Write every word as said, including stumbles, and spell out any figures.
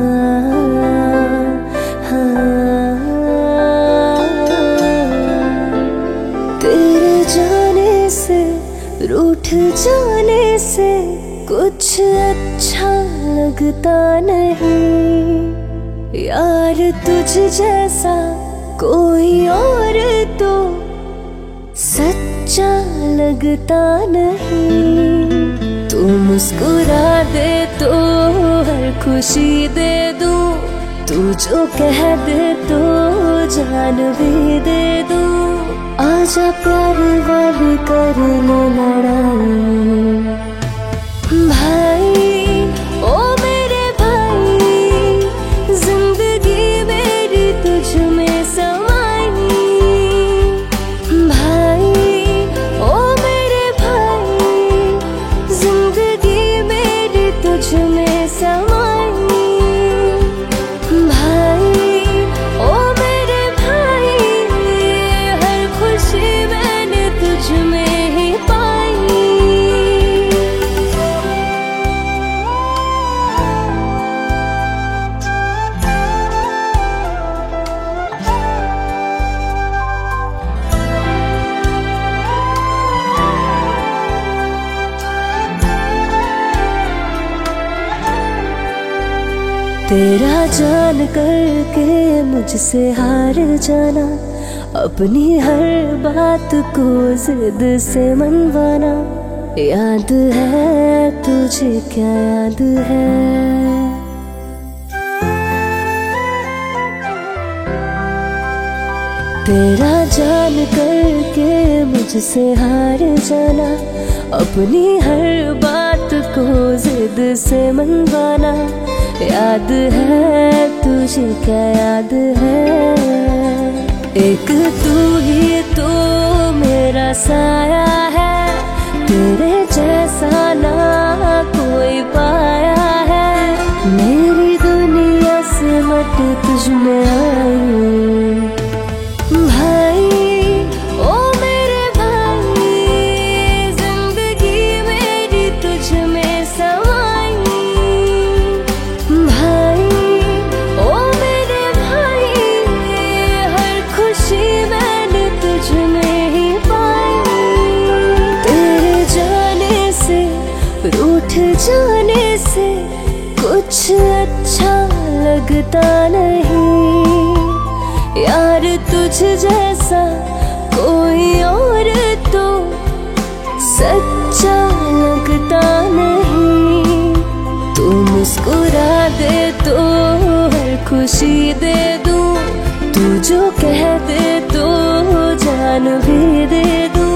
हाँ, तेरे जाने से, रूठ जाने से कुछ अच्छा लगता नहीं। यार तुझ जैसा कोई और तो सच्चा लगता नहीं। तू मुस्कुरा दे तो हर खुशी दे दूं, तू जो कह दे तो जान भी दे दूं। आजा प्यार वाली कर लो लड़ाई भाई, ओ मेरे भाई। जिंदगी मेरी तुझ में समाई भाई, ओ मेरे भाई। जिंदगी मेरी तुझ में समाई भाई, ओ मेरे भाई। हर खुशी मैंने तुझ में ही पाई। तेरा जान करके मुझसे हार जाना, अपनी हर बात को जिद से मनवाना। याद है तुझे, क्या याद है? तेरा जान करके मुझसे हार जाना, अपनी हर बात को जिद से मनवाना। याद है तुझे, क्या याद है? एक तू ही तो मेरा साया है, तेरे जैसा ना कोई पाया है। मेरी दुनिया सिमट तुझ में आई भाई, ओ मेरे भाई। जिंदगी मेरी तुझ में समाई भाई, ओ मेरे भाई। हर खुशी मैंने तुझ में ही पाई। तेरे जाने से, रूठ जाने से कुछ अच्छा लगता नहीं। यार तुझ जैसा कोई और तो सच्चा लगता नहीं। तू मुस्कुरा दे तो हर खुशी दे दूं, तू जो कह दे तो जान भी दे दूं।